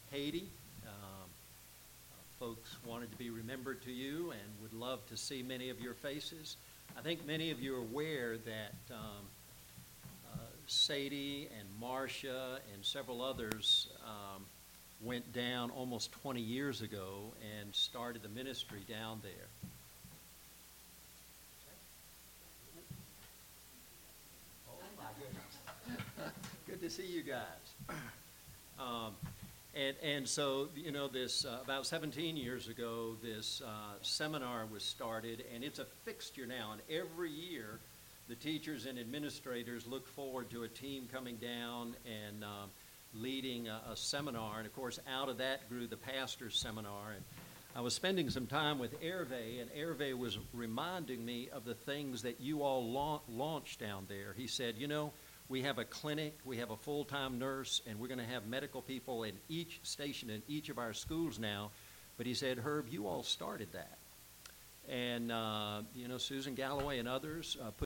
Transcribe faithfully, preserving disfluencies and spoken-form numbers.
Haiti. Um, folks wanted to be remembered to you and would love to see many of your faces. I think many of you are aware that um, uh, Sadie and Marcia and several others um, went down almost twenty years ago and started the ministry down there. Oh my goodness. Good to see you guys. Um, And, and so, you know, this, uh, about seventeen years ago, this uh, seminar was started, and it's a fixture now. And every year, the teachers and administrators look forward to a team coming down and um, leading a, a seminar. And, of course, out of that grew the pastor's seminar. And I was spending some time with Hervé, and Hervé was reminding me of the things that you all la- launched down there. He said, you know, we have a clinic, we have a full-time nurse, and we're going to have medical people in each station in each of our schools now. But he said, Herb, you all started that. And, uh, you know, Susan Galloway and others uh, put